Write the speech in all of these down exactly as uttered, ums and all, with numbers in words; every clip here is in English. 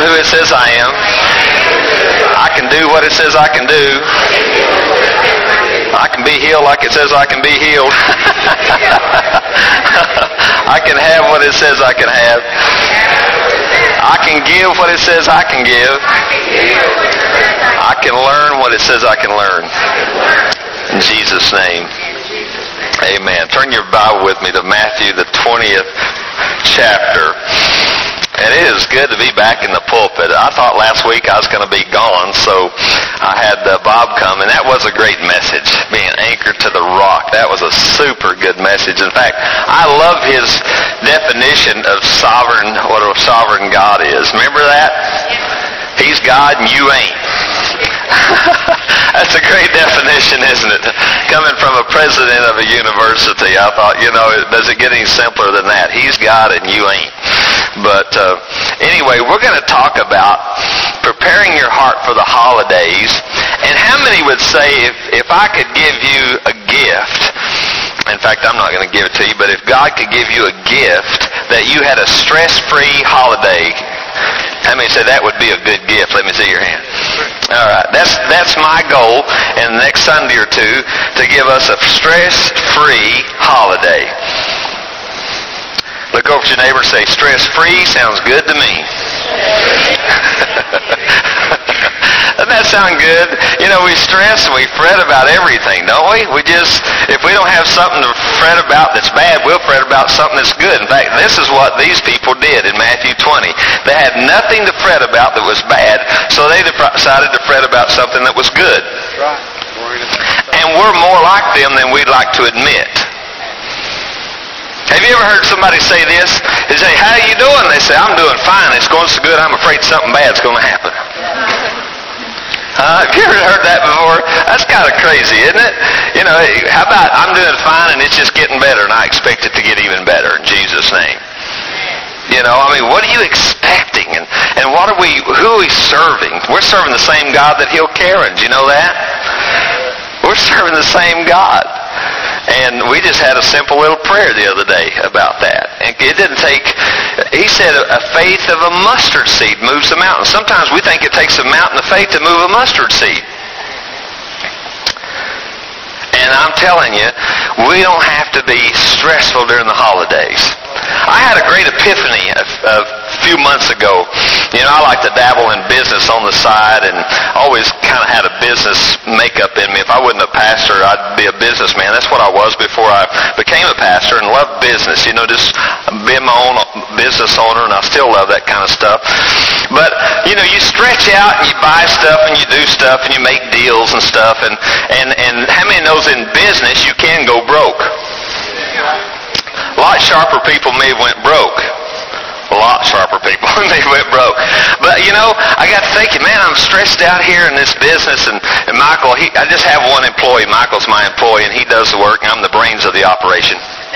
who it says I am. I can do what it says I can do. I can be healed like it says I can be healed. I can have what it says I can have. I can give what it says I can give. I can learn what it says I can learn. In Jesus' name. Amen. Turn your Bible with me to Matthew, the twentieth chapter. And it is good to be back in the pulpit. I thought last week I was going to be gone, so I had uh, Bob come, and that was a great message, being anchored to the rock. That was a super good message. In fact, I love his definition of sovereign, what a sovereign God is. Remember that? He's God and you ain't. That's a great definition, isn't it? Coming from a president of a university, I thought, you know, does it get any simpler than that? He's God and you ain't. But uh, anyway, we're going to talk about preparing your heart for the holidays. And how many would say, if, if I could give you a gift, in fact, I'm not going to give it to you, but if God could give you a gift that you had a stress-free holiday, how many say that would be a good gift? Let me see your hand. All right, that's that's my goal in the next Sunday or two, to give us a stress-free holiday. Look over at your neighbor and say, stress-free sounds good to me. Doesn't that sound good? You know, we stress and we fret about everything, don't we? We just, if we don't have something to fret about that's bad, we'll fret about something that's good. In fact, this is what these people did in Matthew twenty. They had nothing to fret about that was bad, so they decided to fret about something that was good. And we're more like them than we'd like to admit. Have you ever heard somebody say this? They say, how are you doing? They say, I'm doing fine. It's going so good, I'm afraid something bad's going to happen. Uh, have you ever heard that before? That's kind of crazy, isn't it? You know, how about I'm doing fine and it's just getting better and I expect it to get even better in Jesus' name. You know, I mean, what are you expecting? And, and what are we, who are we serving? We're serving the same God that healed Karen. Do you know that? We're serving the same God. And we just had a simple little prayer the other day about that. And it didn't take, he said a faith of a mustard seed moves a mountain. Sometimes we think it takes a mountain of faith to move a mustard seed. And I'm telling you, we don't have to be stressful during the holidays. I had a great epiphany a, a few months ago. You know, I like to dabble in business on the side and always kind of had a business makeup in me. If I wasn't a pastor, I'd be a businessman. That's what I was before I became a pastor, and loved business. You know, just being my own business owner, and I still love that kind of stuff. But, you know, you stretch out and you buy stuff and you do stuff and you make deals and stuff. And, and, and how many knows in business you can go broke? A lot sharper people may have went broke. A lot sharper people may have went broke. But, you know, I got to thinking, man, I'm stressed out here in this business. And, and Michael, he, I just have one employee. Michael's my employee, and he does the work, and I'm the brains of the operation.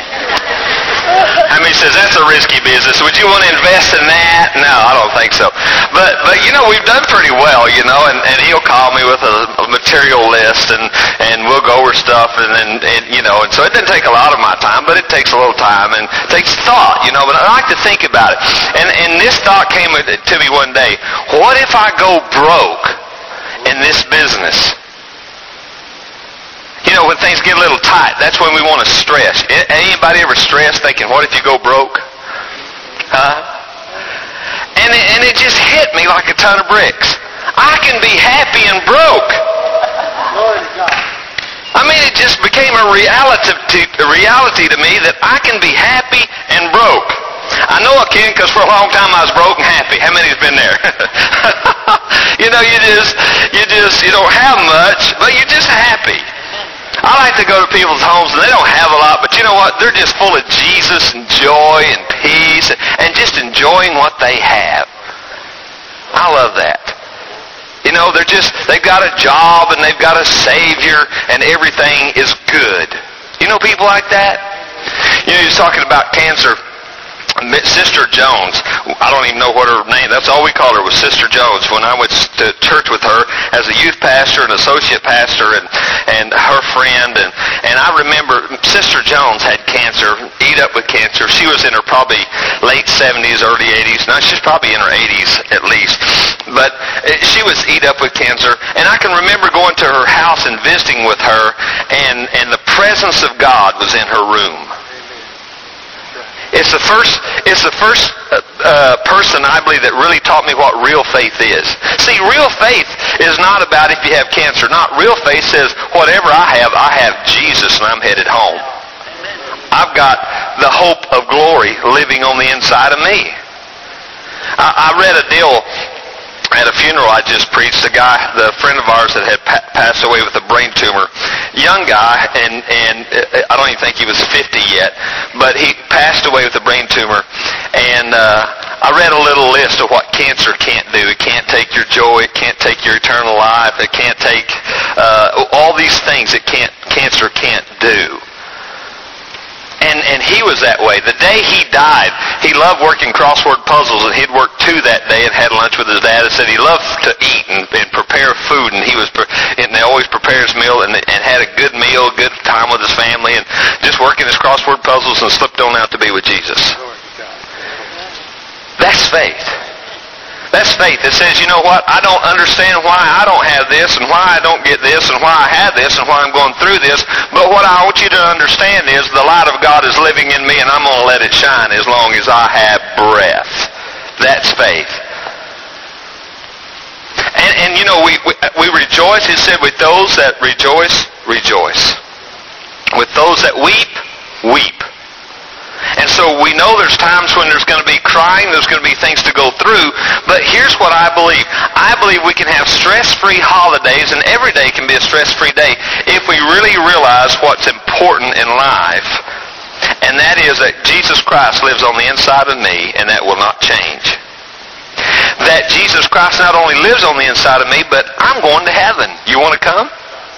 I mean, he says, that's a risky business. Would you want to invest in that? No, I don't think so. But, but you know, we've done pretty well, you know, and, and he'll call me with a, a material list, and, and we'll go over stuff, and then, and, you know, and so it doesn't take a lot of my time, but it takes a little time, and it takes thought, you know, but I like to think about it. And, and this thought came to me one day, what if I go broke in this business? You know, when things get a little tight, that's when we want to stress. Anybody ever stress thinking, what if you go broke? Huh? And it, and it just hit me like a ton of bricks. I can be happy and broke. I mean, it just became a reality to, a reality to me that I can be happy and broke. I know I can because for a long time I was broke and happy. How many has been there? You know, you just, you just, you don't have much, but you're just happy. I like to go to people's homes and they don't have a lot, but you know what? They're just full of Jesus and joy and peace and just enjoying what they have. I love that. You know, they're just, they've got a job and they've got a Savior and everything is good. You know people like that? You know, he was talking about cancer Sister Jones, I don't even know what her name, that's all we called her, was Sister Jones. When I went to church with her as a youth pastor, an associate pastor, and, and her friend, and, and I remember Sister Jones had cancer, eat up with cancer. She was in her probably late seventies, early eighties. Now she's probably in her eighties at least. But she was eat up with cancer, and I can remember going to her house and visiting with her, and, and the presence of God was in her room. It's the first, it's the first uh, uh, person, I believe, that really taught me what real faith is. See, real faith is not about if you have cancer. Not real faith says, whatever I have, I have Jesus and I'm headed home. I've got the hope of glory living on the inside of me. I, I read a deal at a funeral I just preached. A guy, the friend of ours that had pa- passed away with a brain tumor, young guy, and and I don't even think he was fifty yet, but he passed away with a brain tumor. And uh, I read a little list of what cancer can't do. It can't take your joy. It can't take your eternal life. It can't take uh, all these things that can't cancer can't do. And and he was that way. The day he died, he loved working crossword puzzles, and he'd worked two that day and had lunch with his dad and said he loved to eat and, and prepare food, and he was and they always prepare his meal and, and had a good meal, good time with his family, and just working his crossword puzzles and slipped on out to be with Jesus. That's faith. That's faith. It says, you know what, I don't understand why I don't have this and why I don't get this and why I have this and why I'm going through this, but what I want you to understand is the light of God is living in me, and I'm going to let it shine as long as I have breath. That's faith. And, and you know, we, we, we rejoice, it said, with those that rejoice, rejoice. With those that weep, weep. And so we know there's times when there's going to be crying, there's going to be things to go through, but here's what I believe. I believe we can have stress-free holidays, and every day can be a stress-free day if we really realize what's important in life, and that is that Jesus Christ lives on the inside of me, and that will not change. That Jesus Christ not only lives on the inside of me, but I'm going to heaven. You want to come?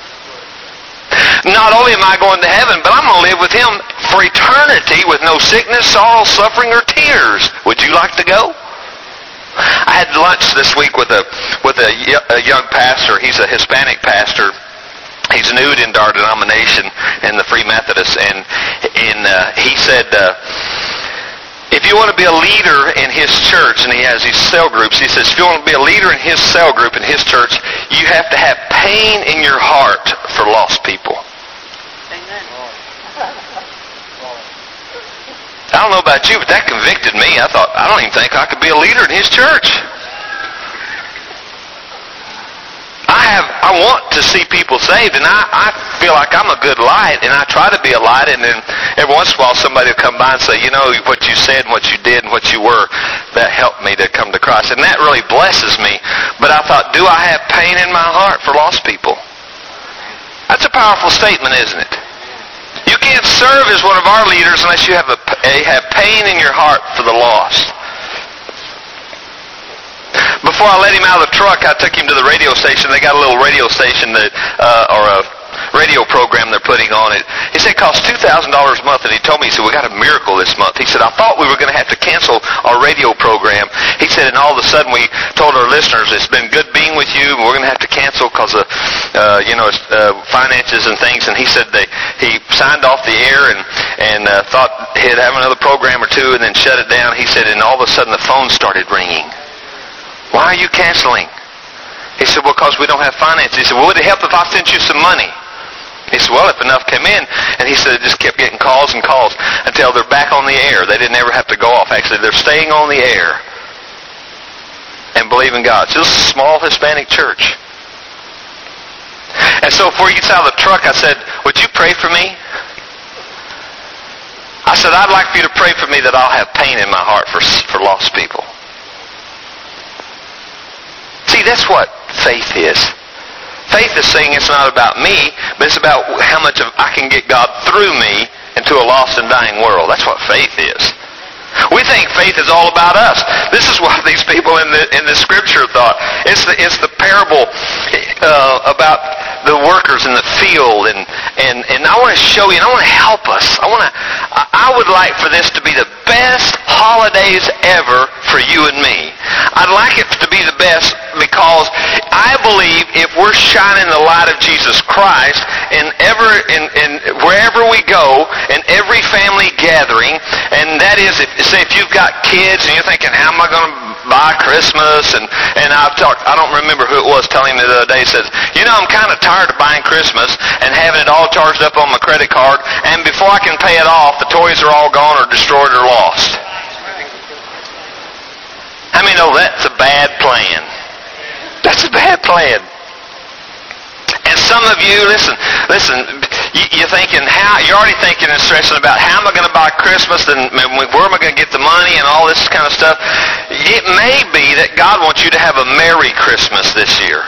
Not only am I going to heaven, but I'm going to live with Him for eternity with no sickness, sorrow, suffering, or tears. Would you like to go? I had lunch this week with a with a, a young pastor. He's a Hispanic pastor. He's new in our denomination in the Free Methodists, and and uh, he said, uh, if you want to be a leader in his church, and he has these cell groups, he says, if you want to be a leader in his cell group, in his church, you have to have pain in your heart for lost people. Amen. I don't know about you, but that convicted me. I thought, I don't even think I could be a leader in his church. I have, I want to see people saved, and I, I feel like I'm a good light, and I try to be a light, and then every once in a while somebody will come by and say, you know, what you said and what you did and what you were, that helped me to come to Christ. And that really blesses me. But I thought, do I have pain in my heart for lost people? That's a powerful statement, isn't it? You can't serve as one of our leaders unless you have, a, have pain in your heart for the lost. Before I let him out of the truck, I took him to the radio station. They got a little radio station that, uh, or a radio program they're putting on it. He said it costs two thousand dollars a month, and he told me, he said, we got a miracle this month. He said, I thought we were going to have to cancel our radio program. He said, and all of a sudden we told our listeners, it's been good being with you, but we're going to have to cancel because of, uh, you know, uh, finances and things. And he said they, he signed off the air and, and uh, thought he'd have another program or two and then shut it down. He said, and all of a sudden the phone started ringing. Why are you canceling? He said, well, because we don't have finances. He said, well, would it help if I sent you some money? He said, well, if enough came in. And he said, it just kept getting calls and calls until they're back on the air. They didn't ever have to go off. Actually, they're staying on the air and believe in God. So this is a small Hispanic church. And so before he gets out of the truck, I said, would you pray for me? I said, I'd like for you to pray for me that I'll have pain in my heart for, for lost people. See, that's what faith is. Faith is saying it's not about me, but it's about how much of I can get God through me into a lost and dying world. That's what faith is. We think faith is all about us. This is what these people in the in the scripture thought. It's the it's the parable. uh, about the workers in the field, and, and, and I want to show you, and I want to help us. I want to. I would like for this to be the best holidays ever for you and me. I'd like it to be the best because I believe if we're shining the light of Jesus Christ in ever in, in wherever we go, in every family gathering, and that is, if say if you've got kids and you're thinking, how am I going to buy Christmas? And and I've talked, I don't remember who it was telling me the other day, says, you know, I'm kind of tired of buying Christmas and having it all charged up on my credit card, and before I can pay it off, the toys are all gone or destroyed or lost. How many know that's a bad plan? That's a bad plan. And some of you, listen, listen, you're thinking, how, you're already thinking and stressing about how am I going to buy Christmas, and where am I going to get the money and all this kind of stuff. It may be that God wants you to have a Merry Christmas this year.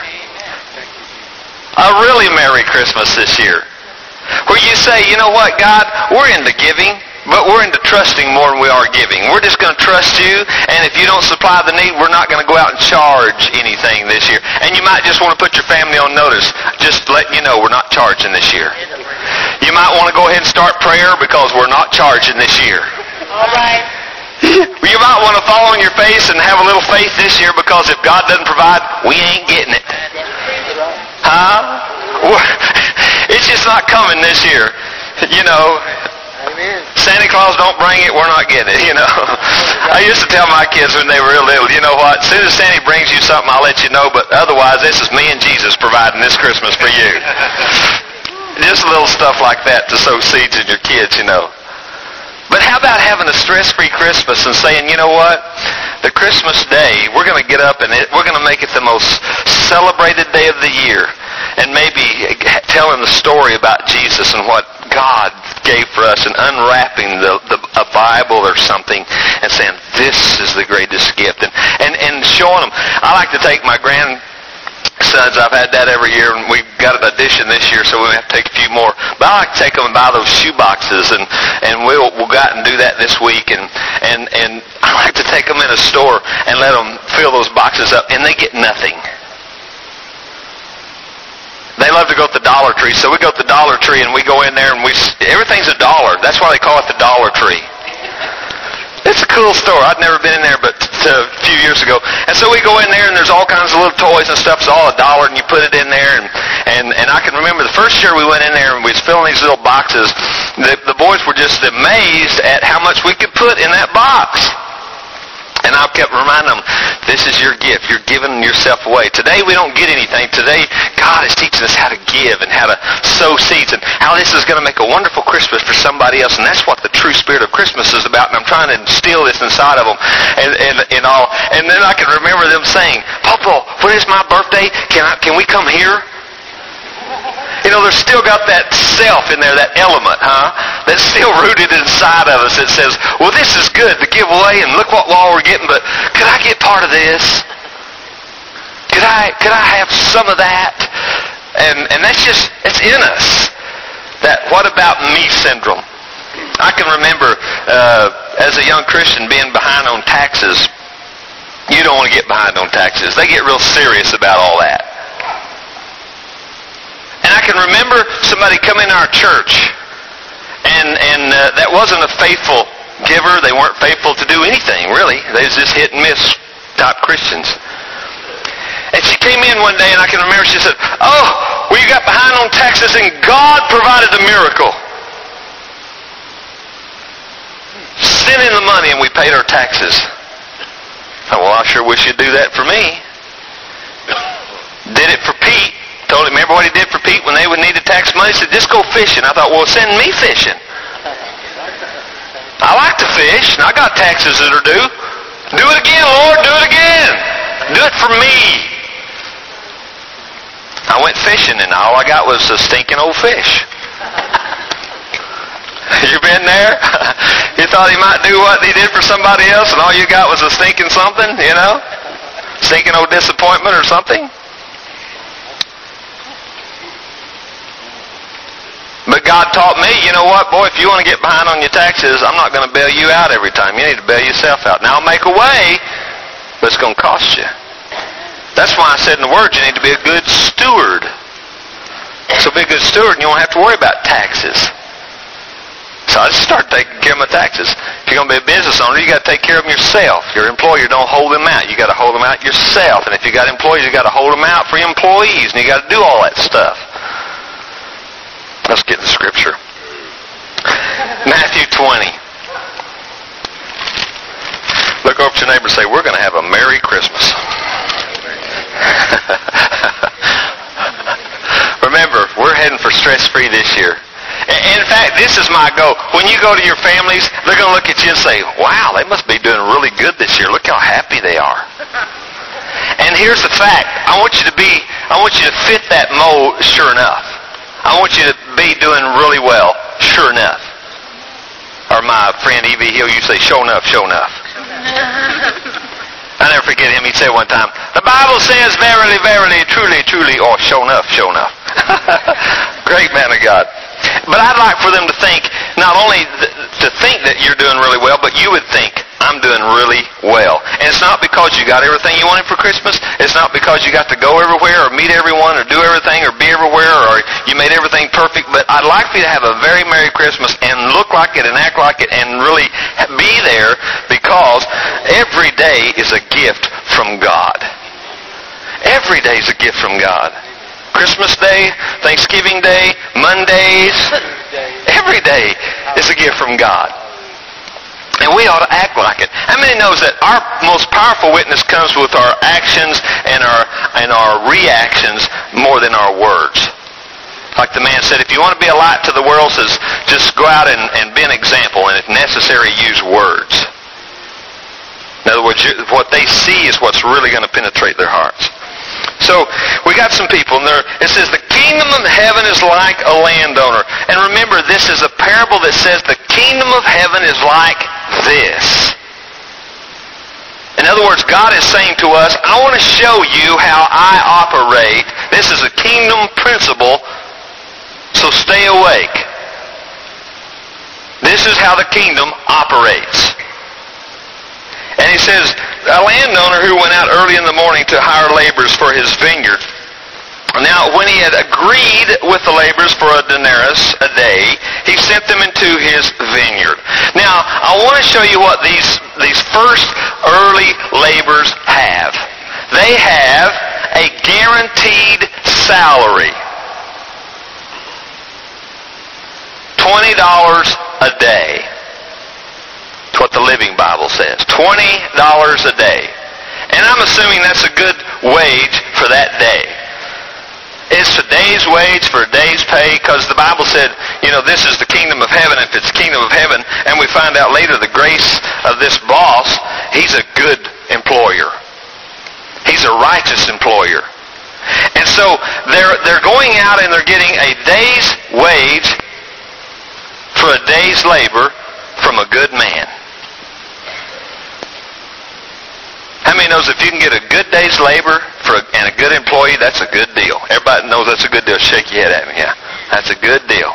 A really Merry Christmas this year. Where you say, you know what, God, we're into giving, but we're into trusting more than we are giving. We're just going to trust you, and if you don't supply the need, we're not going to go out and charge anything this year. And you might just want to put your family on notice, just letting you know we're not charging this year. You might want to go ahead and start prayer because we're not charging this year. All right. You might want to fall on your face and have a little faith this year because if God doesn't provide, we ain't getting it. Huh? It's just not coming this year. You know, Amen. Santa Claus don't bring it, we're not getting it, you know. I used to tell my kids when they were real little, you know what, as soon as Santa brings you something, I'll let you know, but otherwise, this is me and Jesus providing this Christmas for you. Just little stuff like that to sow seeds in your kids, you know. But how about having a stress-free Christmas and saying, you know what, the Christmas day, we're going to get up and it, we're going to make it the most celebrated day of the year, and maybe telling the story about Jesus and what God gave for us, and unwrapping the, the a Bible or something and saying, this is the greatest gift, and, and, and showing them. I like to take my grandsons, I've had that every year, and we've got an addition this year, so we have to take a few more. But I like to take them and buy those shoe boxes, and, and we'll, we'll go out and do that this week, and, and, and I like to take them in a store and let them fill those boxes up, and they get nothing. They love to go to the Dollar Tree, so we go to the Dollar Tree and we go in there and we, everything's a dollar. That's why they call it the Dollar Tree. It's a cool store. I'd never been in there but a few years ago. And so we go in there and there's all kinds of little toys and stuff. It's all a dollar and you put it in there. And, and, and I can remember the first year we went in there and we was filling these little boxes. The, the boys were just amazed at how much we could put in that box. And I kept reminding them, this is your gift. You're giving yourself away. Today we don't get anything. Today God is teaching us how to give and how to sow seeds and how this is going to make a wonderful Christmas for somebody else. And that's what the true spirit of Christmas is about. And I'm trying to instill this inside of them and, and, and all. And then I can remember them saying, Papa, when is my birthday? Can I, can we come here? You know, there's still got that self in there, that element, huh? That's still rooted inside of us that says, well, this is good to give away, and look what all we're getting, but could I get part of this? Could I could I have some of that? And and that's just, it's in us. That what about me syndrome. I can remember uh, as a young Christian being behind on taxes. You don't want to get behind on taxes. They get real serious about all that. And I can remember somebody come in our church, and and uh, that wasn't a faithful giver. They weren't faithful to do anything, really. They was just hit and miss type Christians. And she came in one day, and I can remember she said, oh, we got behind on taxes, and God provided a miracle. Sent in the money, and we paid our taxes. I thought, well, I sure wish you'd do that for me. Did it for Pete. Told him, remember what he did for Pete when they would need to tax money? He said, just go fishing. I thought, well, send me fishing. I like to fish, and I got taxes that are due. Do it again, Lord, do it again. Do it for me. I went fishing, and all I got was a stinking old fish. You been there? You thought he might do what he did for somebody else, and all you got was a stinking something, you know? Stinking old disappointment or something? But God taught me, you know what, boy, if you want to get behind on your taxes, I'm not going to bail you out every time. You need to bail yourself out. Now, I'll make a way, but it's going to cost you. That's why I said in the Word you need to be a good steward. So be a good steward and you won't have to worry about taxes. So I just start taking care of my taxes. If you're going to be a business owner, you got to take care of them yourself. Your employer, don't hold them out. You got to hold them out yourself. And if you got employees, you got to hold them out for your employees. And you got to do all that stuff. Let's get to Scripture. Matthew twenty. Look over at your neighbor and say, we're going to have a Merry Christmas. Remember, we're heading for stress-free this year. In fact, this is my goal. When you go to your families, they're going to look at you and say, wow, they must be doing really good this year. Look how happy they are. And here's the fact. I want you to be, I want you to fit that mold sure enough. I want you to be doing really well, sure enough. Or my friend E V Hill used to say, show enough, show enough. I never forget him. He'd say one time, the Bible says verily, verily, truly, truly, or show enough, show enough. Great man of God. But I'd like for them to think, not only th- to think that you're doing really well, but you would think, I'm doing really well. And it's not because you got everything you wanted for Christmas. It's not because you got to go everywhere or meet everyone or do everything or be everywhere or you made everything perfect. But I'd like for you to have a very Merry Christmas and look like it and act like it and really be there because every day is a gift from God. Every day is a gift from God. Christmas Day, Thanksgiving Day, Mondays, every day is a gift from God. And we ought to act like it. How many knows that our most powerful witness comes with our actions and our and our reactions more than our words? Like the man said, if you want to be a light to the world, says just go out and, and be an example, and if necessary, use words. In other words, what they see is what's really going to penetrate their hearts. So, we got some people, and it says, the kingdom of heaven is like a landowner. And remember, this is a parable that says the kingdom of heaven is like this. In other words, God is saying to us, I want to show you how I operate. This is a kingdom principle, so stay awake. This is how the kingdom operates. And he says, a landowner who went out early in the morning to hire laborers for his vineyard. Now, when he had agreed with the laborers for a denarius a day, he sent them into his vineyard. Now, I want to show you what these, these first early laborers have. They have a guaranteed salary. twenty dollars a day. What the Living Bible says. twenty dollars a day. And I'm assuming that's a good wage for that day. It's a day's wage for a day's pay because the Bible said, you know, this is the kingdom of heaven. If it's the kingdom of heaven, and we find out later the grace of this boss, he's a good employer. He's a righteous employer. And so they're, they're going out and they're getting a day's wage for a day's labor from a good man. How many knows if you can get a good day's labor for a, and a good employee, that's a good deal? Everybody knows that's a good deal. Shake your head at me. Yeah, that's a good deal.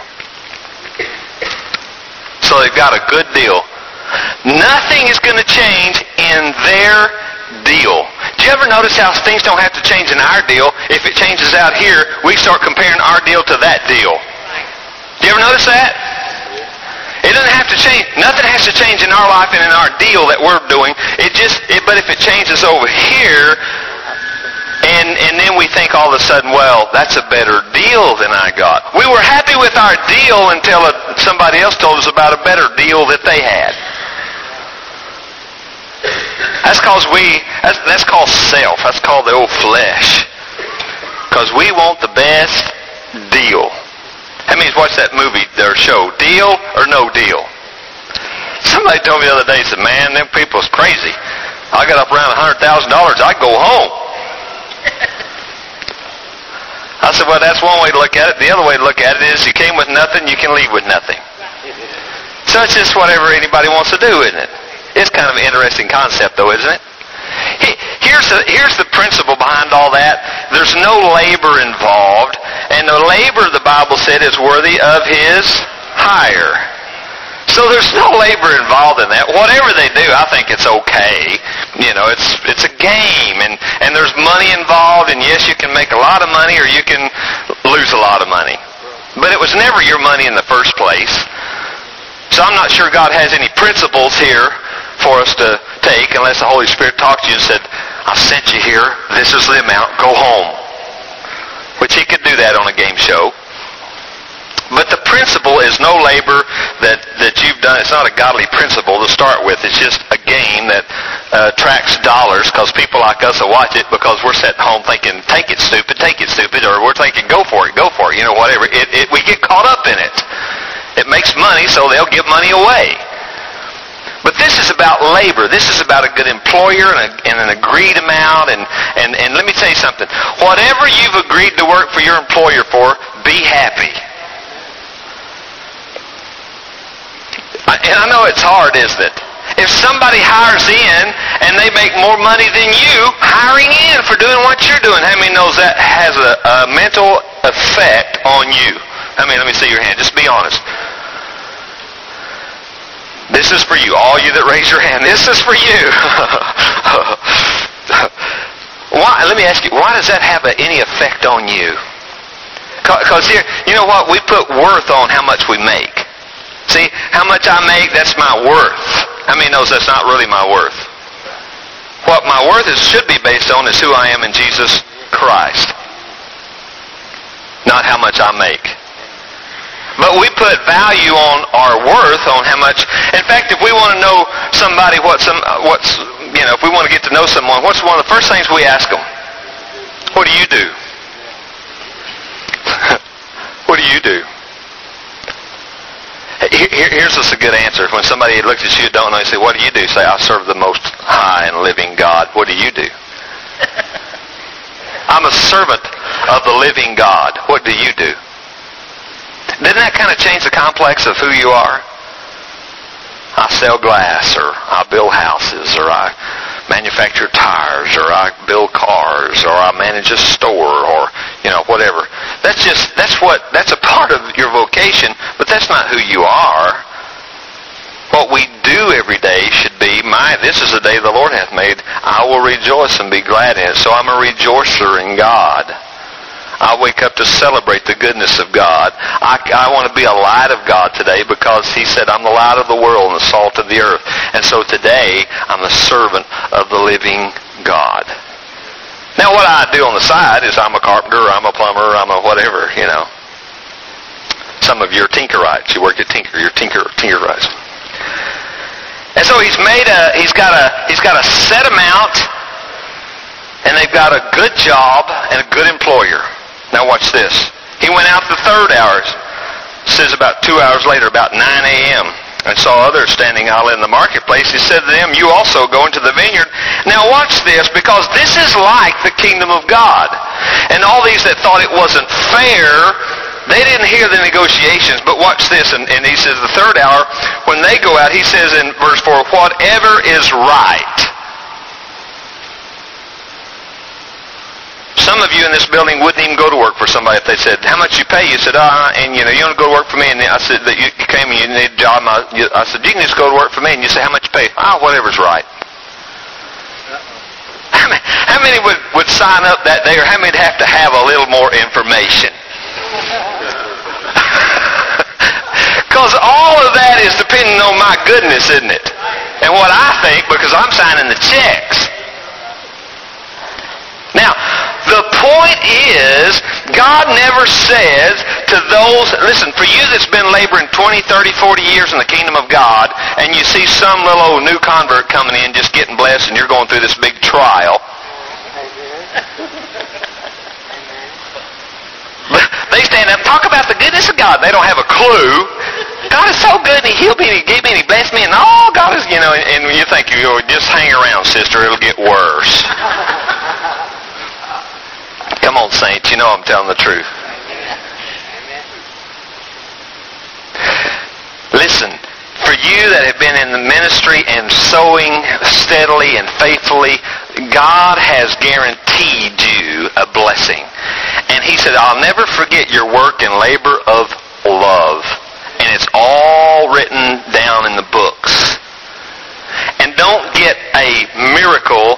So they've got a good deal. Nothing is going to change in their deal. Do you ever notice how things don't have to change in our deal? If it changes out here, we start comparing our deal to that deal. Do you ever notice that? It doesn't have to change. Nothing has to change in our life and in our deal that we're doing. It just, it, but if it changes over here, and and then we think all of a sudden, well, that's a better deal than I got. We were happy with our deal until a, somebody else told us about a better deal that they had. That's cause we. That's, that's called self. That's called the old flesh. Because we want the best deal. How many's watched that movie or show, Deal or No Deal? Somebody told me the other day, said, man, them people's crazy. I got up around one hundred thousand dollars, I'd go home. I said, well, that's one way to look at it. The other way to look at it is you came with nothing, you can leave with nothing. So it's just whatever anybody wants to do, isn't it? It's kind of an interesting concept, though, isn't it? Here's the, here's the principle behind all that. There's no labor involved. And the labor, the Bible said, is worthy of his hire. So there's no labor involved in that. Whatever they do, I think it's okay. You know, it's it's a game, and, and there's money involved, and yes, you can make a lot of money or you can lose a lot of money. But it was never your money in the first place. So I'm not sure God has any principles here for us to take unless the Holy Spirit talked to you and said, I sent you here, this is the amount, go home. Which he could do that on a game show. But the principle is no labor that, that you've done. It's not a godly principle to start with. It's just a game that uh, attracts dollars because people like us will watch it because we're sitting home thinking, take it, stupid, take it, stupid, or we're thinking, go for it, go for it, you know, whatever. It, it, we get caught up in it. It makes money, so they'll give money away. But this is about labor. This is about a good employer and, a, and an agreed amount. And, and, and let me tell you something. Whatever you've agreed to work for your employer for, be happy. And I know it's hard, isn't it? If somebody hires in and they make more money than you, hiring in for doing what you're doing, how many knows that has a, a mental effect on you? I mean, let me see your hand. Just be honest. This is for you. All you that raise your hand, this is for you. Why? Let me ask you, why does that have a, any effect on you? Because here, you know what? We put worth on how much we make. See, how much I make, that's my worth. How many knows that's not really my worth? What my worth is should be based on is who I am in Jesus Christ. Not how much I make. But we put value on our worth on how much. In fact, if we want to know somebody, what some, what's, you know, if we want to get to know someone, what's one of the first things we ask them? What do you do? What do you do? Here, here's just a good answer. When somebody looks at you and don't know, you say, what do you do? You say, I serve the most high and living God. What do you do? I'm a servant of the living God. What do you do? Doesn't that kind of change the complex of who you are? I sell glass, or I build houses, or I manufacture tires, or I build cars, or I manage a store, or, you know, whatever. That's just, that's what, that's a part of your vocation, but that's not who you are. What we do every day should be, my, this is the day the Lord hath made. I will rejoice and be glad in it. So I'm a rejoicer in God. I wake up to celebrate the goodness of God. I, I want to be a light of God today because he said, I'm the light of the world and the salt of the earth. And so today, I'm a servant of the living God. Now, what I do on the side is I'm a carpenter, I'm a plumber, I'm a whatever, you know. Some of you are tinkerites. You work at Tinker. You're tinker, tinkerites. And so he's made a, he's got a, he's got a set amount, and they've got a good job and a good employer. Now watch this. He went out the third hour. It says about two hours later, about nine a.m., and saw others standing idle in the marketplace. He said to them, you also go into the vineyard. Now watch this, because this is like the kingdom of God. And all these that thought it wasn't fair, they didn't hear the negotiations. But watch this, and, and he says the third hour, when they go out, he says in verse four, whatever is right. Some of you in this building wouldn't even go to work for somebody if they said, how much you pay? You said, ah, and you know, you want to go to work for me? And I said, that you came and you need a job. And I, you, I said, you can just go to work for me. And you say, how much you pay? Ah, whatever's right. How many, how many would, would sign up that day, or how many would have to have a little more information? Because all of that is depending on my goodness, isn't it? And what I think, because I'm signing the checks. Now, the point is, God never says to those, listen, for you that's been laboring twenty, thirty, forty years in the kingdom of God, and you see some little old new convert coming in just getting blessed, and you're going through this big trial. They stand up, talk about the goodness of God. They don't have a clue. God is so good, and he healed me, and he gave me, and he blessed me, and oh, God is, you know, and, and you think, you know, just hang around, sister, it'll get worse. Come on, saints, you know I'm telling the truth. Listen, for you that have been in the ministry and sowing steadily and faithfully, God has guaranteed you a blessing. And he said, I'll never forget your work and labor of love. And it's all written down in the books. And don't get a miracle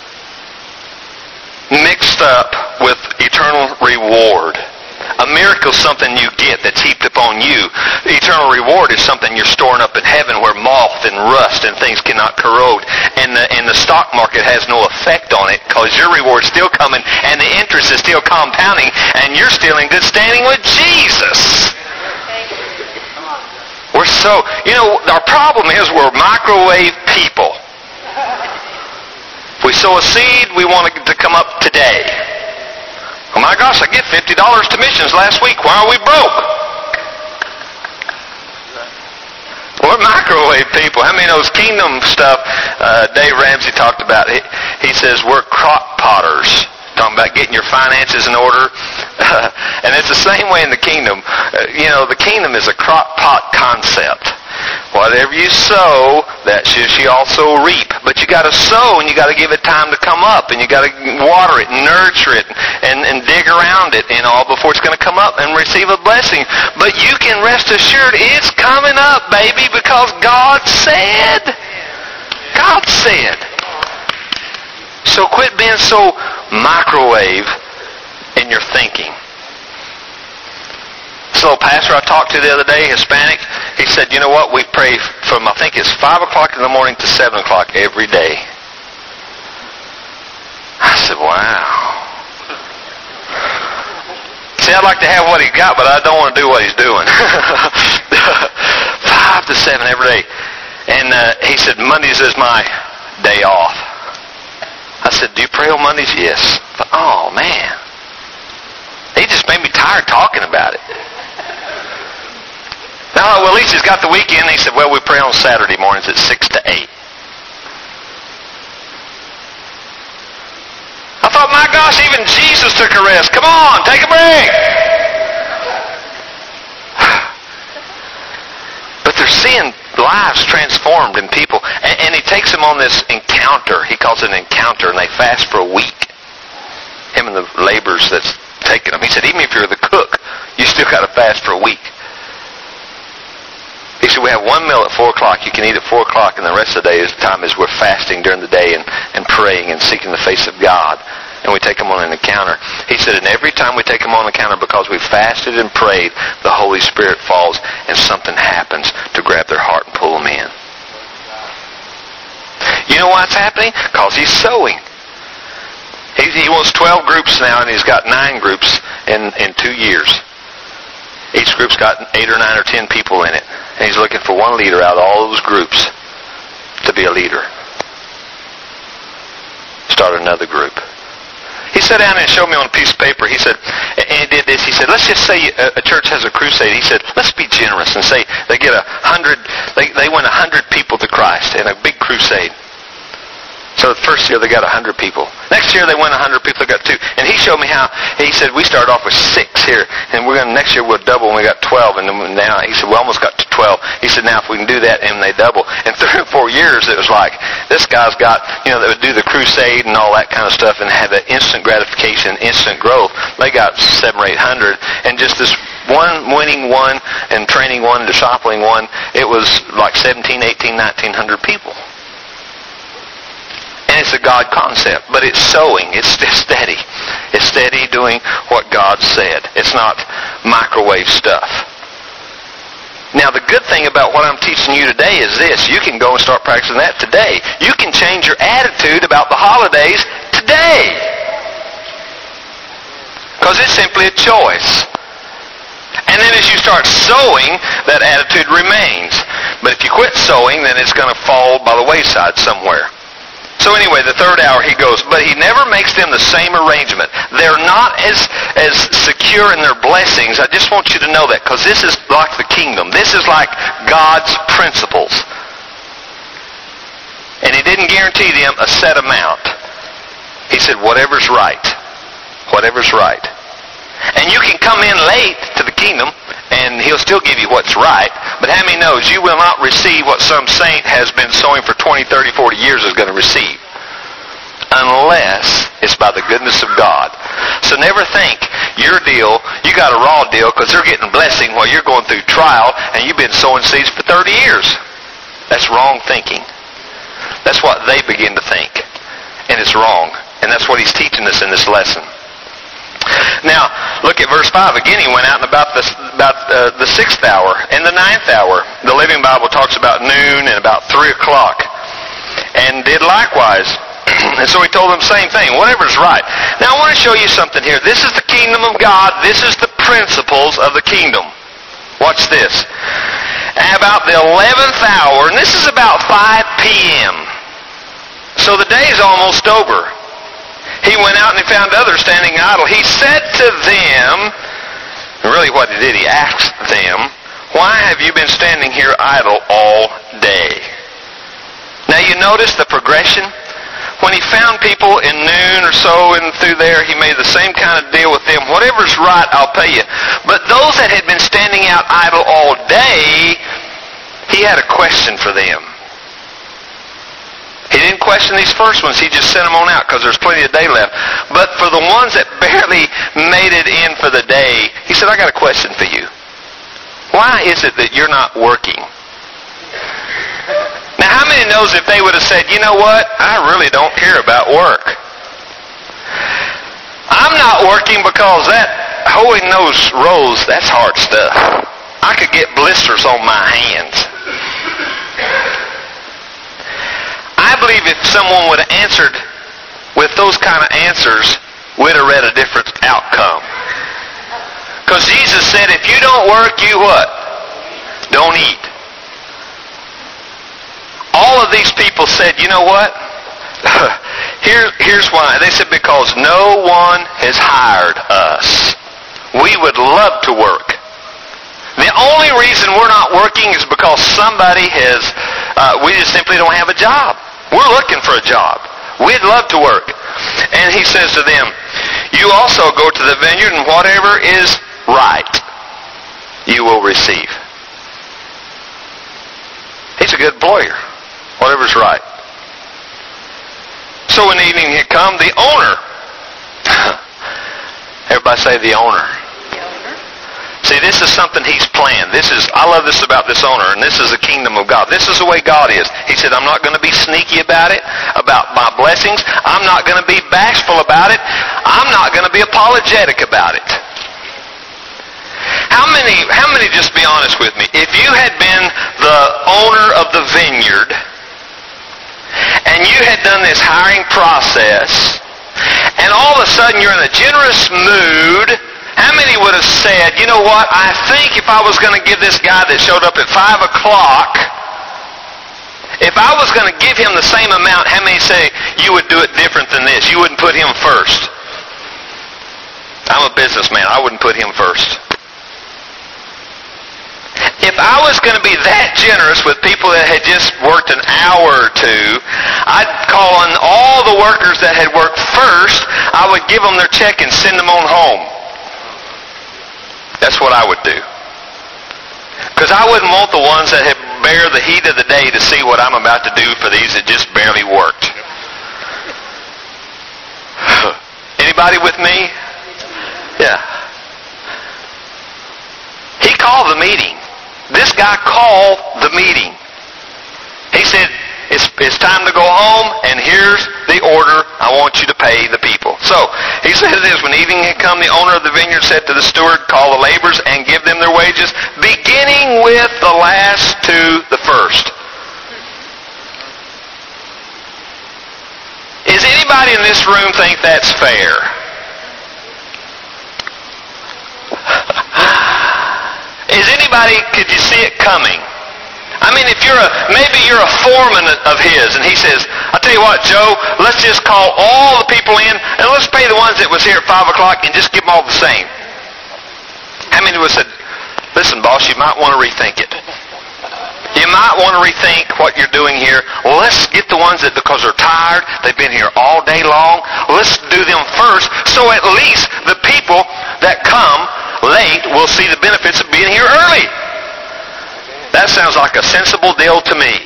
mixed up with eternal reward. A miracle is something you get that's heaped upon you. Eternal reward is something you're storing up in heaven where moth and rust and things cannot corrode. And the, and the stock market has no effect on it because your reward's still coming and the interest is still compounding and you're still in good standing with Jesus. We're so, you know, our problem is we're microwave people. If we sow a seed, we want it to come up today. Oh my gosh, I get fifty dollars to missions last week. Why are we broke? We're microwave people. How many of those kingdom stuff uh, Dave Ramsey talked about? He, he says we're crock potters. Talking about getting your finances in order. Uh, and it's the same way in the kingdom. Uh, you know, the kingdom is a crock pot concept. Whatever you sow, that should you also reap. But you got to sow and you got to give it time to come up and you got to water it and nurture it and, and dig around it and all before it's going to come up and receive a blessing. But you can rest assured it's coming up, baby, because God said. God said. So quit being so microwave in your thinking. This little pastor I talked to the other day, Hispanic, he said, you know what, we pray from, I think it's five o'clock in the morning to seven o'clock every day. I said, wow. See, I'd like to have what he got, but I don't want to do what he's doing. Five to seven every day. And uh, he said, Mondays is my day off. I said, do you pray on Mondays? Yes. But, oh, man. He just made me tired talking about it. Now, well, at least he's got the weekend. He said, well, we pray on Saturday mornings at six to eight. I thought, my gosh, even Jesus took a rest. Come on, take a break. But they're seeing lives transformed in people. And, and he takes them on this encounter. He calls it an encounter, and they fast for a week. Him and the laborers that's taking them. He said, even if you're the cook, you still got to fast for a week. He said, we have one meal at four o'clock. You can eat at four o'clock, and the rest of the day is time is we're fasting during the day and, and praying and seeking the face of God. And we take them on an encounter. He said, and every time we take them on an encounter, because we fasted and prayed, the Holy Spirit falls and something happens to grab their heart and pull them in. You know why it's happening? Because he's sowing. He, he wants twelve groups now, and he's got nine groups in, in two years. Each group's got eight or nine or ten people in it. And he's looking for one leader out of all those groups to be a leader. Start another group. He sat down and showed me on a piece of paper. He said, and he did this. He said, let's just say a, a church has a crusade. He said, let's be generous and say they get a hundred, they, they win a hundred people to Christ in a big crusade. So the first year they got a hundred people. Next year they went a hundred people, they got two. And he showed me how, he said, we started off with six here, and we're going to, next year we'll double, and we got twelve, and then now, he said, we almost got to twelve. He said, now if we can do that, and they double. In three or four years, it was like, this guy's got, you know, they would do the crusade and all that kind of stuff, and have that instant gratification, instant growth. They got seven or eight hundred, and just this one winning one, and training one, discipling one, it was like seventeen, eighteen, nineteen hundred people. And it's a God concept, but it's sowing. It's steady. It's steady doing what God said. It's not microwave stuff. Now, the good thing about what I'm teaching you today is this. You can go and start practicing that today. You can change your attitude about the holidays today. Because it's simply a choice. And then as you start sowing, that attitude remains. But if you quit sowing, then it's going to fall by the wayside somewhere. So anyway, the third hour he goes, but he never makes them the same arrangement. They're not as, as secure in their blessings. I just want you to know that, because this is like the kingdom. This is like God's principles. And he didn't guarantee them a set amount. He said, whatever's right. Whatever's right. And you can come in late to the kingdom, and he'll still give you what's right. But how many knows you will not receive what some saint has been sowing for twenty, thirty, forty years is going to receive? Unless it's by the goodness of God. So never think your deal, you got a raw deal because they're getting blessing while you're going through trial and you've been sowing seeds for thirty years. That's wrong thinking. That's what they begin to think. And it's wrong. And that's what he's teaching us in this lesson. Now, look at verse five. Again, he went out in about the, about, uh, the sixth hour and the ninth hour. The Living Bible talks about noon and about three o'clock. And did likewise. And so he told them the same thing. Whatever's right. Now, I want to show you something here. This is the kingdom of God. This is the principles of the kingdom. Watch this. At about the eleventh hour, and this is about five p.m., so the day is almost over. He went out and he found others standing idle. He said to them, really what he did, he asked them, why have you been standing here idle all day? Now you notice the progression? When he found people in noon or so and through there, he made the same kind of deal with them. Whatever's right, I'll pay you. But those that had been standing out idle all day, he had a question for them. He didn't question these first ones. He just sent them on out because there's plenty of day left. But for the ones that barely made it in for the day, he said, I got a question for you. Why is it that you're not working? Now, how many knows if they would have said, you know what, I really don't care about work. I'm not working because that hoeing those rows, that's hard stuff. I could get blisters on my hands. I believe if someone would have answered with those kind of answers, we'd have read a different outcome. Because Jesus said, if you don't work, you what? Don't eat. All of these people said, you know what? Here, here's why. They said, because no one has hired us. We would love to work. The only reason we're not working is because somebody has, uh, we just simply don't have a job. We're looking for a job. We'd love to work. And he says to them, you also go to the vineyard and whatever is right, you will receive. He's a good employer. Whatever's right. So when evening had come, the owner, everybody say the owner. See, this is something he's planned. This is, I love this about this owner, and this is the kingdom of God. This is the way God is. He said, I'm not going to be sneaky about it, about my blessings. I'm not going to be bashful about it. I'm not going to be apologetic about it. How many, how many, just be honest with me, if you had been the owner of the vineyard, and you had done this hiring process, and all of a sudden you're in a generous mood, how many would have said, you know what, I think if I was going to give this guy that showed up at five o'clock, if I was going to give him the same amount, how many say you would do it different than this? You wouldn't put him first. I'm a businessman. I wouldn't put him first. If I was going to be that generous with people that had just worked an hour or two, I'd call on all the workers that had worked first. I would give them their check and send them on home. That's what I would do. Because I wouldn't want the ones that have bear the heat of the day to see what I'm about to do for these that just barely worked. Anybody with me? Yeah. He called the meeting. This guy called the meeting. He said, it's, it's time to go home, and here's the order I want you to pay the people. So, he said this, when evening had come, the owner of the vineyard said to the steward, call the laborers and give them their wages, beginning with the last to the first. Is anybody in this room think that's fair? Is anybody, could you see it coming? I mean, if you're a, maybe you're a foreman of his, and he says, I'll tell you what, Joe, let's just call all the people in, and let's pay the ones that was here at five o'clock, and just give them all the same. How many would have said, listen, boss, you might want to rethink it. You might want to rethink what you're doing here. Well, let's get the ones that, because they're tired, they've been here all day long, let's do them first, so at least the people that come late will see the benefits of being here early. That sounds like a sensible deal to me.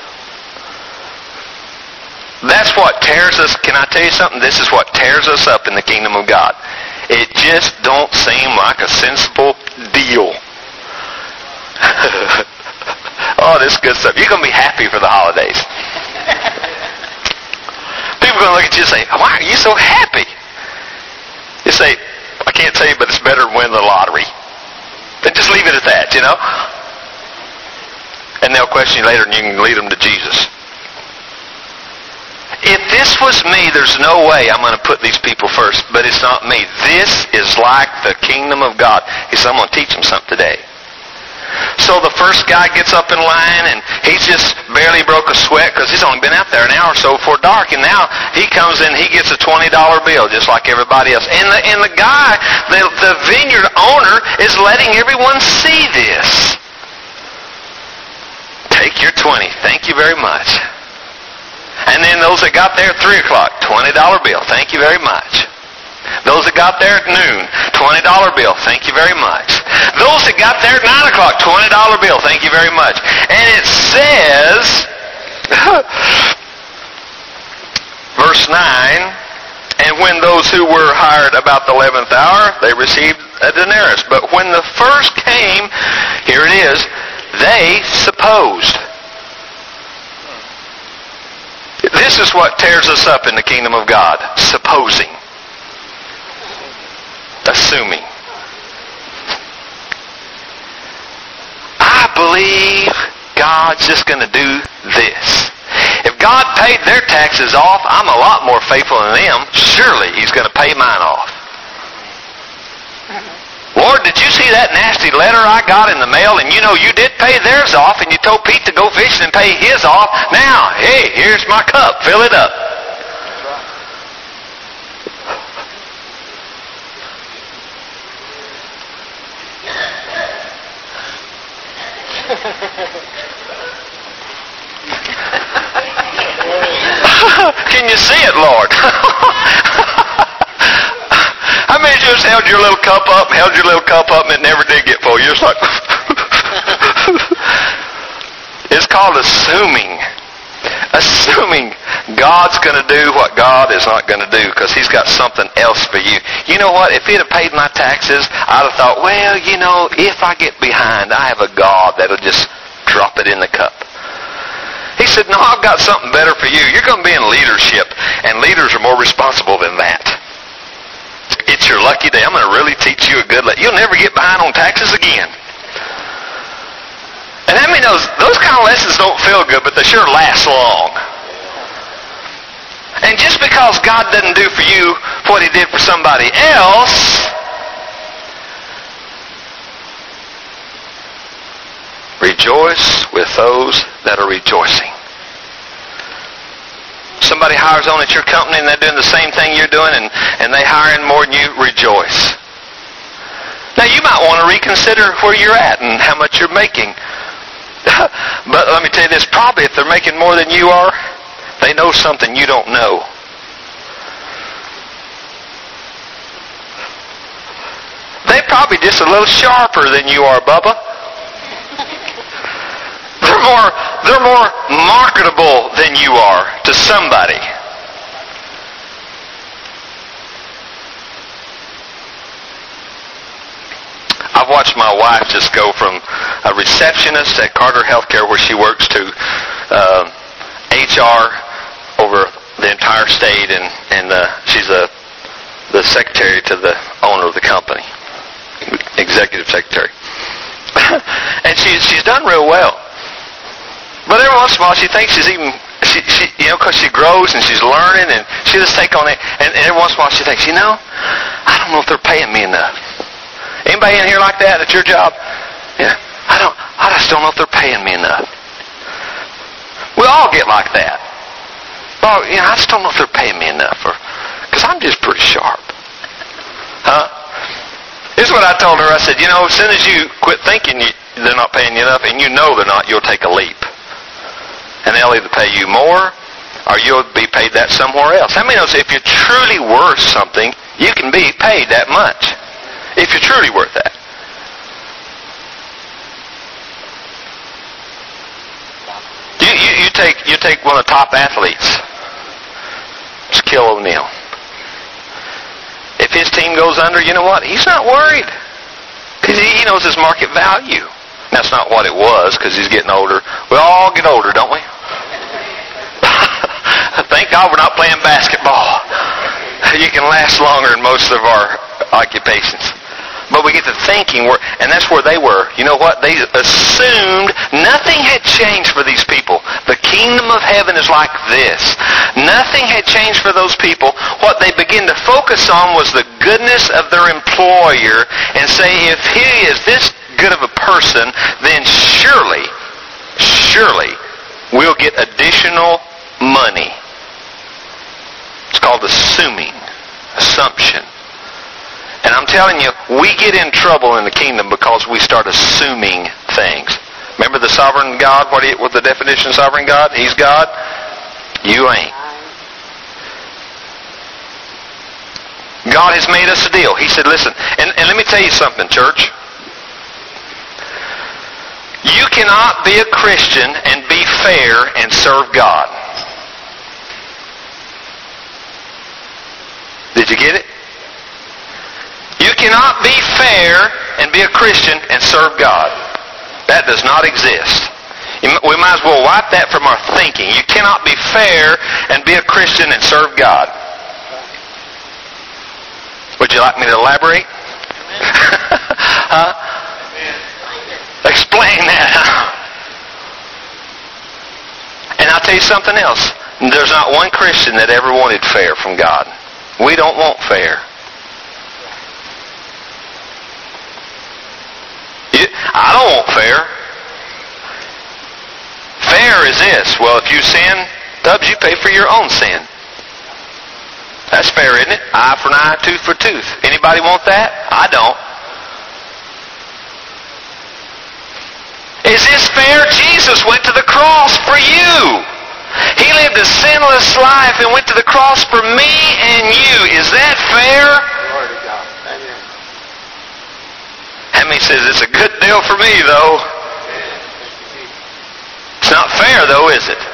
That's what tears us. Can I tell you something? This is what tears us up in the kingdom of God. It just don't seem like a sensible deal. Oh, this is good stuff. You're going to be happy for the holidays. you say, why are you so happy? You say, I can't tell you, but it's better than winning the lottery. Then just leave it at that, you know. And they'll question you later, and you can lead them to Jesus. If this was me, there's no way I'm going to put these people first. But it's not me. This is like the kingdom of God. He said, I'm going to teach them something today. So the first guy gets up in line, and he's just barely broke a sweat because he's only been out there an hour or so before dark. And now he comes in, he gets a twenty dollar bill just like everybody else. And the, and the guy, the, the vineyard owner, is letting everyone see this. Take your twenty. Thank you very much. And then those that got there at three o'clock, twenty dollar bill. Thank you very much. Those that got there at noon, twenty dollar bill. Thank you very much. Those that got there at nine o'clock, twenty dollar bill. Thank you very much. And it says, verse nine, and when those who were hired about the eleventh hour, they received a denarius. But when the first came, here it is, they supposed. This is what tears us up in the kingdom of God. Supposing. Assuming. I believe God's just going to do this. If God paid their taxes off, I'm a lot more faithful than them. Surely He's going to pay mine off. Lord, did you see that nasty letter I got in the mail? And you know you did pay theirs off, and you told Pete to go fishing and pay his off. Now, hey, here's my cup. Fill it up. Can you see it, Lord? How many of you just held your little cup up, held your little cup up, and it never did get full? You're just like... It's called assuming. Assuming God's going to do what God is not going to do because He's got something else for you. You know what? If He'd have paid my taxes, I'd have thought, well, you know, if I get behind, I have a God that'll just drop it in the cup. He said, no, I've got something better for you. You're going to be in leadership, and leaders are more responsible than that. It's your lucky day. I'm going to really teach you a good lesson. You'll never get behind on taxes again. And how many knows those kind of lessons don't feel good, but they sure last long. And just because God doesn't do for you what He did for somebody else, rejoice with those that are rejoicing. Somebody hires on at your company and they're doing the same thing you're doing, and, and they hire in more than you, rejoice. Now you might want to reconsider where you're at and how much you're making. But let me tell you this, probably if they're making more than you are, they know something you don't know. They're probably just a little sharper than you are, Bubba. They're more, they're more marketable than you are to somebody. I've watched my wife just go from a receptionist at Carter Healthcare, where she works, to uh, H R over the entire state, and and uh, she's a the secretary to the owner of the company, executive secretary, and she's she's done real well. But every once in a while, she thinks she's even, she, she, you know, because she grows and she's learning, and she just take on it. And, and every once in a while, she thinks, you know, I don't know if they're paying me enough. Anybody in here like that at your job? Yeah, I don't. I just don't know if they're paying me enough. We all get like that. Oh, you know, I just don't know if they're paying me enough, or because I'm just pretty sharp. Huh? This is what I told her. I said, you know, as soon as you quit thinking you, they're not paying you enough, and you know they're not, you'll take a leap. And they'll either pay you more, or you'll be paid that somewhere else. How many knows if you're truly worth something, you can be paid that much? If you're truly worth that. You, you, you take you take one of the top athletes, Shaquille O'Neal. If his team goes under, you know what? He's not worried, because he knows his market value. That's not what it was, because he's getting older. We all get older, don't we? Thank God we're not playing basketball. you can last longer in most of our occupations. But we get to thinking, and that's where they were. You know what? They assumed nothing had changed for these people. The kingdom of heaven is like this. Nothing had changed for those people. What they began to focus on was the goodness of their employer and say, if he is this good of a person, then surely, surely we'll get additional money. It's called assuming, assumption. And I'm telling you, we get in trouble in the kingdom because we start assuming things. Remember the sovereign God? What, you, what the definition of sovereign God? He's God. You ain't. God has made us a deal. He said, listen, and, and let me tell you something, church. You cannot be a Christian and be fair and serve God. Did you get it? You cannot be fair and be a Christian and serve God. That does not exist. We might as well wipe that from our thinking. You cannot be fair and be a Christian and serve God. Would you like me to elaborate? Huh? Explain that. And I'll tell you something else. There's not one Christian that ever wanted fair from God. We don't want fair. I don't want fair. Fair is this. Well, if you sin, Tubbs, you pay for your own sin. That's fair, isn't it? Eye for an eye, tooth for tooth. Anybody want that? I don't. Is this fair? Jesus went to the cross for you. He lived a sinless life and went to the cross for me and you. Is that fair? Glory to God. Amen. How many says it's a good deal for me, though? It's not fair, though, is it?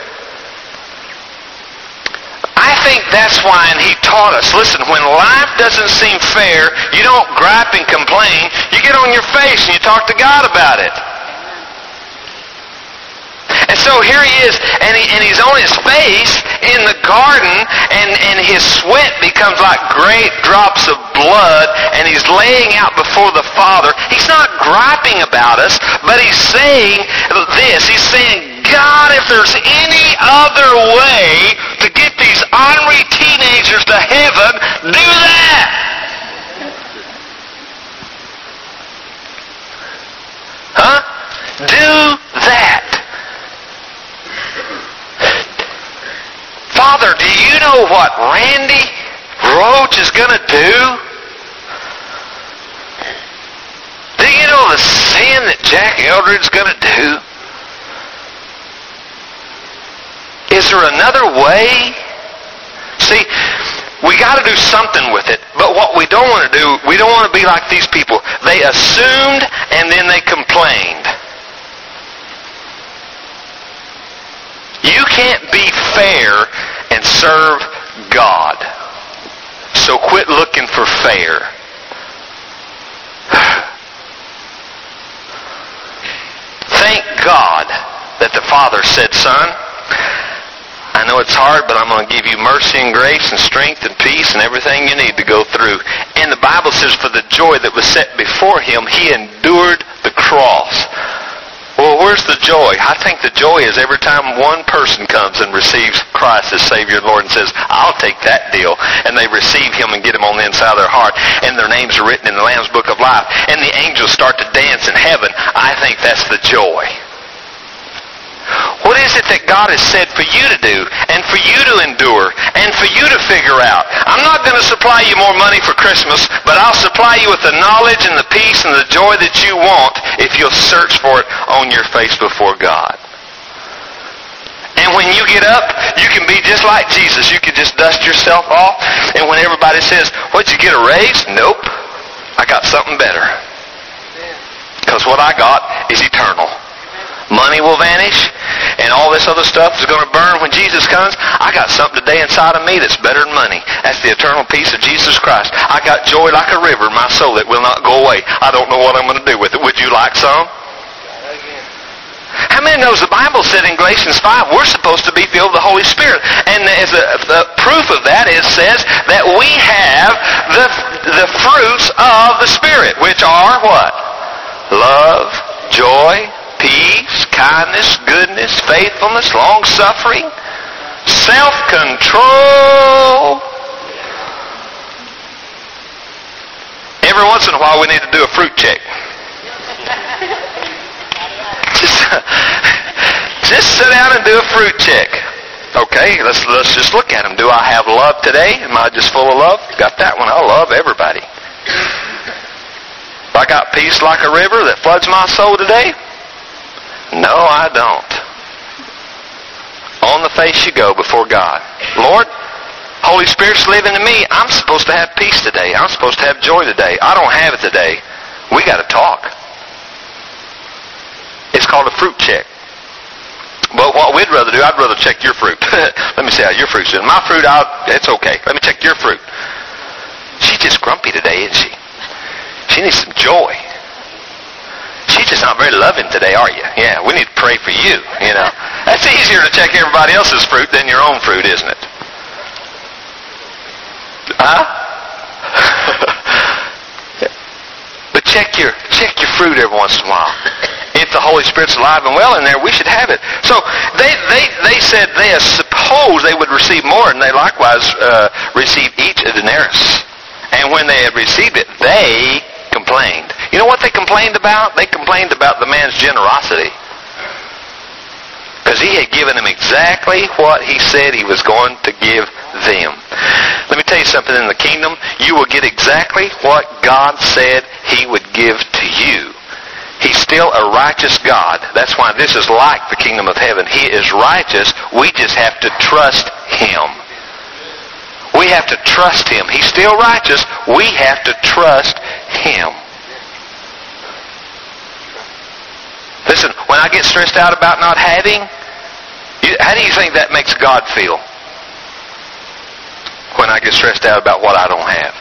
I think that's why, and he taught us, listen, when life doesn't seem fair, you don't gripe and complain. You get on your face and you talk to God about it. And so here he is, and, he, and he's on his face in the garden, and, and his sweat becomes like great drops of blood, and he's laying out before the Father. He's not griping about us, but he's saying this. He's saying, God, if there's any other way to get these ornery teenagers to heaven, do that. Huh? Do that. Father, do you know what Randy Roach is going to do? Do you know the sin that Jack Eldred's going to do? Is there another way? See, we got to do something with it. But what we don't want to do, we don't want to be like these people. They assumed and then they complained. You can't be fair and serve God. So quit looking for fair. Thank God that the Father said, son, I know it's hard, but I'm going to give you mercy and grace and strength and peace and everything you need to go through. And the Bible says for the joy that was set before him, he endured the cross. Well, where's the joy? I think the joy is every time one person comes and receives Christ as Savior and Lord and says, I'll take that deal. And they receive him and get him on the inside of their heart. And their names are written in the Lamb's Book of Life. And the angels start to dance in heaven. I think that's the joy. What is it that God has said for you to do and for you to endure and for you to figure out? I'm not going to supply you more money for Christmas, but I'll supply you with the knowledge and the peace and the joy that you want if you'll search for it on your face before God. And when you get up, you can be just like Jesus. You can just dust yourself off. And when everybody says, what'd you get, a raise? Nope. I got something better. Because what I got is eternal. Money will vanish, and all this other stuff is going to burn when Jesus comes. I got something today inside of me that's better than money. That's the eternal peace of Jesus Christ. I got joy like a river in my soul that will not go away. I don't know what I'm going to do with it. Would you like some? How many knows the Bible said in Galatians five we're supposed to be filled with the Holy Spirit? And as a, the proof of that, it says that we have the, the fruits of the Spirit, which are what? Love, joy, peace, kindness, goodness, faithfulness, long-suffering, self-control. Every once in a while we need to do a fruit check. Just, just sit down and do a fruit check. Okay, let's let's just look at them. Do I have love today? Am I just full of love? Got that one. I love everybody. I got peace like a river that floods my soul today? No, I don't. On the face you go before God. Lord, Holy Spirit's living in me. I'm supposed to have peace today. I'm supposed to have joy today. I don't have it today. We got to talk. It's called a fruit check. But what we'd rather do, I'd rather check your fruit. Let me see how your fruit's doing. My fruit, I'll, it's okay. Let me check your fruit. She's just grumpy today, isn't she? She needs some joy. She's just not very loving today, are you? Yeah, we need to pray for you, you know. That's easier to check everybody else's fruit than your own fruit, isn't it? Huh? But check your check your fruit every once in a while. If the Holy Spirit's alive and well in there, we should have it. So they they, they said they supposed they would receive more, and they likewise uh, received each a denarius. And when they had received it, they complained. You know what they complained about? They complained about the man's generosity. Because he had given them exactly what he said he was going to give them. Let me tell you something. In the kingdom, you will get exactly what God said he would give to you. He's still a righteous God. That's why this is like the kingdom of heaven. He is righteous. We just have to trust him. We have to trust him. He's still righteous. We have to trust him. Listen, when I get stressed out about not having, you, how do you think that makes God feel? When I get stressed out about what I don't have.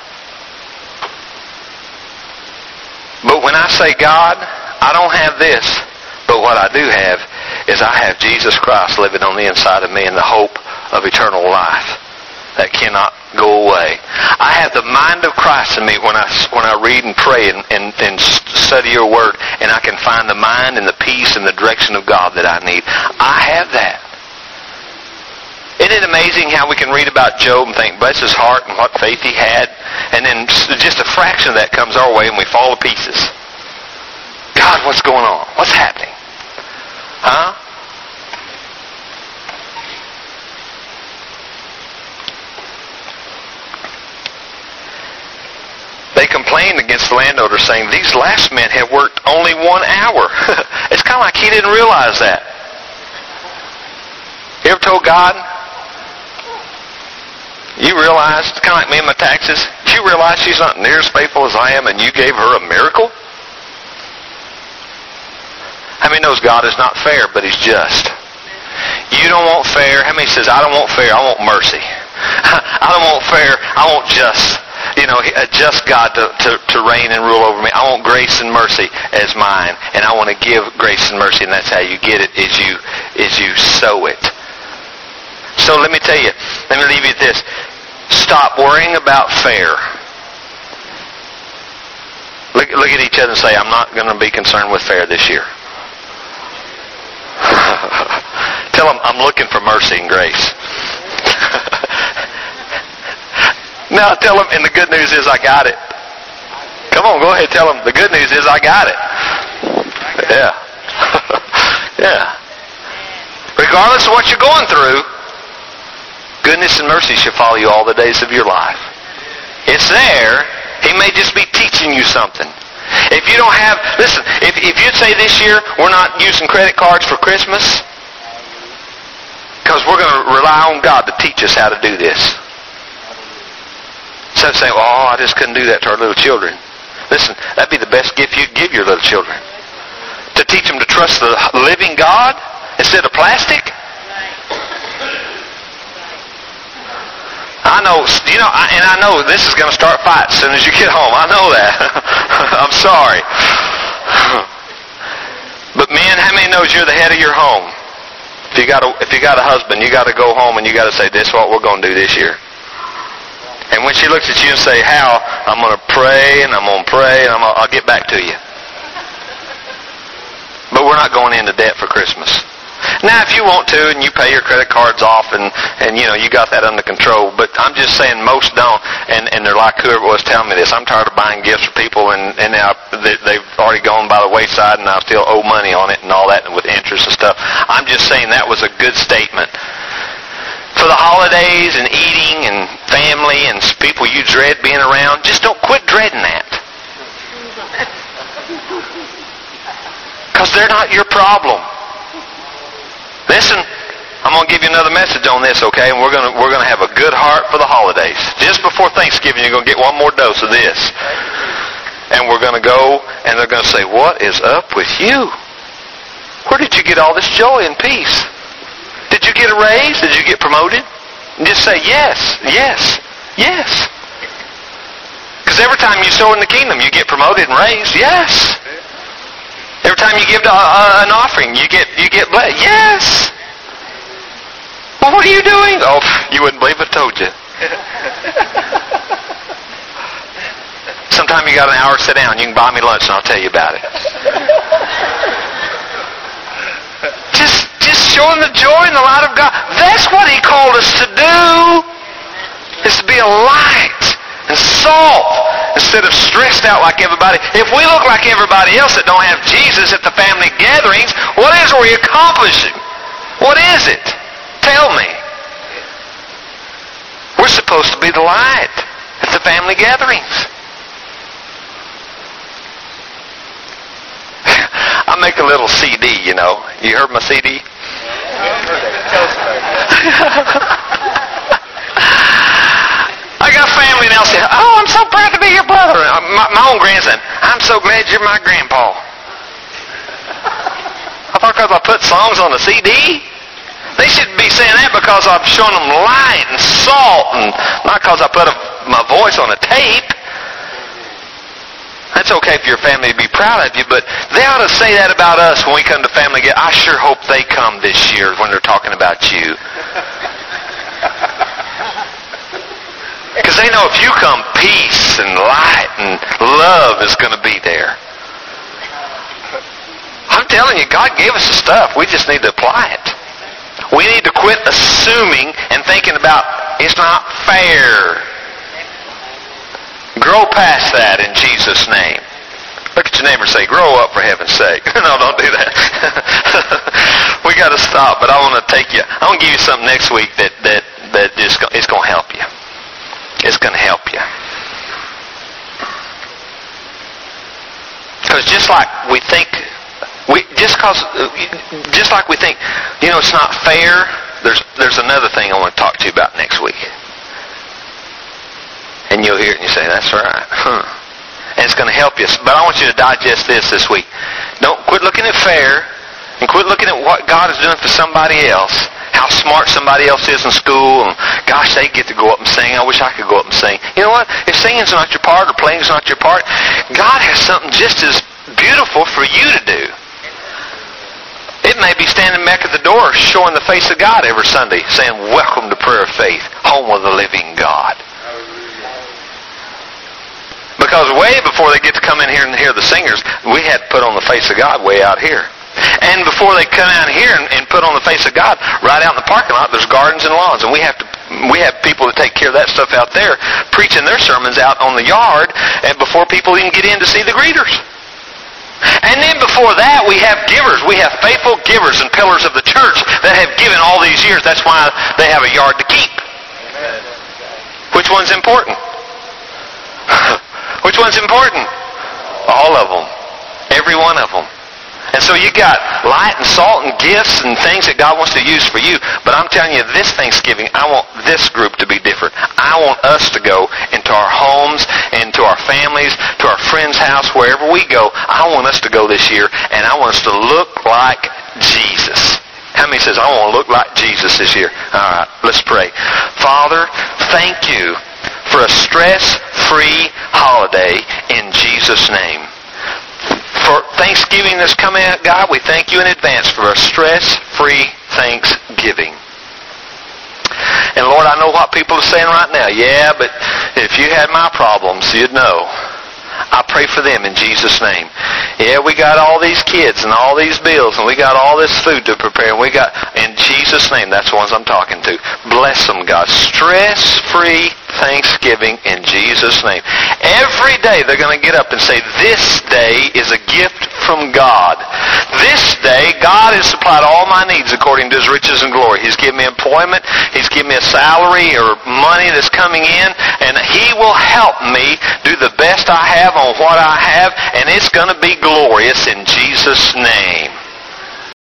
But when I say, God, I don't have this, but what I do have is I have Jesus Christ living on the inside of me in the hope of eternal life that cannot go away. I have the mind of Christ in me when I, when I read and pray and, and, and study your word, and I can find the mind and the peace and the direction of God that I need. I have that. Isn't it amazing how we can read about Job and think, bless his heart and what faith he had, and then just a fraction of that comes our way and we fall to pieces. God, what's going on? What's happening? Huh? They complained against the landowner, saying, these last men have worked only one hour. It's kind of like he didn't realize that. You ever told God, you realize, it's kind of like me and my taxes, you realize she's not near as faithful as I am and you gave her a miracle? How many knows God is not fair, but he's just? You don't want fair. How many says, I don't want fair, I want mercy. I don't want fair, I want just. You know, a just God to, to, to reign and rule over me. I want grace and mercy as mine. And I want to give grace and mercy, and that's how you get it, is you, is you sow it. So let me tell you, let me leave you with this. Stop worrying about fair. Look, look at each other and say, I'm not going to be concerned with fair this year. Tell them, I'm looking for mercy and grace. Now tell them, and the good news is I got it. Come on, go ahead, tell them, the good news is I got it. Yeah. Yeah. Regardless of what you're going through, goodness and mercy shall follow you all the days of your life. It's there. He may just be teaching you something. If you don't have, listen, if, if you'd say this year, we're not using credit cards for Christmas, because we're going to rely on God to teach us how to do this. Instead of saying, oh, I just couldn't do that to our little children. Listen, that'd be the best gift you'd give your little children. To teach them to trust the living God instead of plastic. I know, you know, I, and I know this is going to start fights as soon as you get home. I know that. I'm sorry. But men, Men, how many knows you're the head of your home? If you got a, if you got a husband, you got to go home and you got to say, this is what we're going to do this year. And when she looks at you and say, how? I'm going to pray and I'm going to pray and I'm gonna, I'll get back to you. But we're not going into debt for Christmas. Now, if you want to and you pay your credit cards off and, and you know, you got that under control, but I'm just saying most don't, and, and they're like whoever was telling me this. I'm tired of buying gifts for people and, and now they, they've already gone by the wayside and I still owe money on it and all that and with interest and stuff. I'm just saying that was a good statement. For the holidays and eating and family and people you dread being around, just don't quit dreading that. Because they're not your problem. Listen, I'm going to give you another message on this, okay? And we're going to we're going to have a good heart for the holidays. Just before Thanksgiving, you're going to get one more dose of this. And we're going to go, and they're going to say, what is up with you? Where did you get all this joy and peace? Did you get a raise? Did you get promoted? And just say, yes, yes, yes. Because every time you sow in the kingdom, you get promoted and raised. Yes. Every time you give to, uh, an offering, you get you get blessed. Yes. Well, what are you doing? Oh, you wouldn't believe I told you. Sometime you got an hour to sit down. You can buy me lunch and I'll tell you about it. just just showing the joy and the light of God. That's what He called us to do. Is to be a light and salt instead of stressed out like everybody. If we look like everybody else that don't have Jesus at the family gatherings, what is it we're accomplishing? What is it? Tell me. We're supposed to be the light at the family gatherings. I make a little C D, you know. You heard my C D? I got family and they'll say, oh, I'm so proud to be your brother. My, my own grandson, I'm so glad you're my grandpa. I thought because I put songs on the C D. They shouldn't be saying that because I'm showing them light and salt and not because I put a, my voice on a tape. That's okay for your family to be proud of you, but they ought to say that about us when we come to family get. I sure hope they come this year when they're talking about you. Because they know if you come, peace and light and love is going to be there. I'm telling you, God gave us the stuff. We just need to apply it. We need to quit assuming and thinking about, it's not fair. Grow past that in Jesus' name. Look at your neighbor and say, grow up for heaven's sake. No, don't do that. We got to stop, but I want to take you, I want to give you something next week that, that, that just, it's going to help you. It's going to help you. Because just like we think, we just cause, just like we think, you know, it's not fair. There's there's another thing I want to talk to you about next week. And you'll hear it and you say, that's right. Huh. And it's going to help you. But I want you to digest this this week. Don't quit looking at fair and quit looking at what God is doing for somebody else. How smart somebody else is in school, and gosh, they get to go up and sing. I wish I could go up and sing. You know what? If singing's not your part or playing's not your part, God has something just as beautiful for you to do. It may be standing back at the door showing the face of God every Sunday, saying, welcome to Prayer of Faith, home of the living God. Because way before they get to come in here and hear the singers, we had to put on the face of God way out here. And before they come out here and, and put on the face of God, right out in the parking lot, there's gardens and lawns. And we have to, we have people that take care of that stuff out there, preaching their sermons out on the yard, and before people even get in to see the greeters. And then before that, we have givers. We have faithful givers and pillars of the church that have given all these years. That's why they have a yard to keep. Amen. Which one's important? Which one's important? All of them. Every one of them. And so you got light and salt and gifts and things that God wants to use for you. But I'm telling you, this Thanksgiving, I want this group to be different. I want us to go into our homes, into our families, to our friends' house, wherever we go. I want us to go this year, and I want us to look like Jesus. How many says, I want to look like Jesus this year? All right, let's pray. Father, thank you for a stress-free holiday in Jesus' name. for Thanksgiving that's coming out, God, we thank you in advance for a stress-free Thanksgiving. And Lord, I know what people are saying right now. Yeah, but if you had my problems, you'd know. I pray for them in Jesus' name. Yeah, we got all these kids and all these bills and we got all this food to prepare. And we got, in Jesus' name, that's the ones I'm talking to. Bless them, God. Stress-free Thanksgiving in Jesus' name. Every day they're going to get up and say, this day is a gift from God. This day, God has supplied all my needs according to His riches and glory. He's given me employment. He's given me a salary or money that's coming in. And He will help me do the best I have on what I have. And it's going to be glorious in Jesus' name.